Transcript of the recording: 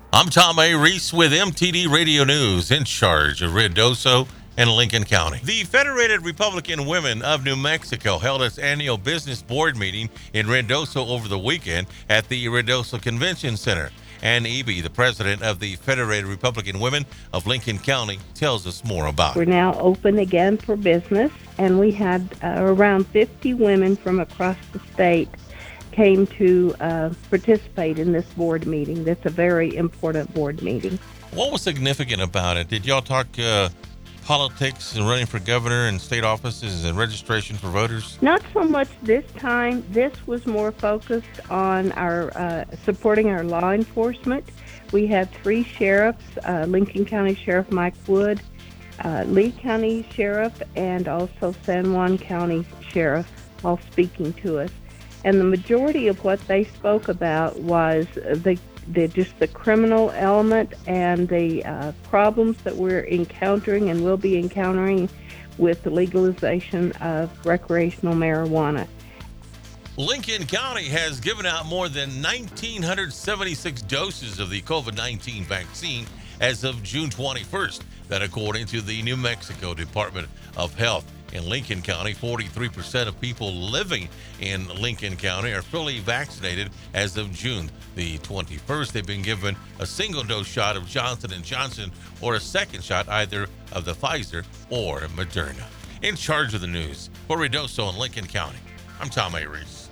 I'm Tom A. Reese with MTD Radio News, in charge of Ruidoso and Lincoln County. The Federated Republican Women of New Mexico held its annual business board meeting in Ruidoso over the weekend at the Ruidoso Convention Center. Ann Eby, the president of the Federated Republican Women of Lincoln County, tells us more about We're it. now open again for business, and we had around 50 women from across the state came to participate in this board meeting. That's a very important board meeting. What was significant about it? Did y'all talk politics and running for governor and state offices and registration for voters? Not so much this time. This was more focused on our supporting our law enforcement. We had three sheriffs, Lincoln County Sheriff Mike Wood, Lee County Sheriff, and also San Juan County Sheriff, all speaking to us. And the majority of what they spoke about was just the criminal element and the problems that we're encountering and will be encountering with the legalization of recreational marijuana. Lincoln County has given out more than 1,976 doses of the COVID-19 vaccine as of June 21st. That according to the New Mexico Department of Health. In Lincoln County, 43% of people living in Lincoln County are fully vaccinated as of June the 21st. They've been given a single-dose shot of Johnson & Johnson or a second shot either of the Pfizer or Moderna. In charge of the news for Ruidoso and Lincoln County, I'm Tom A. Reese.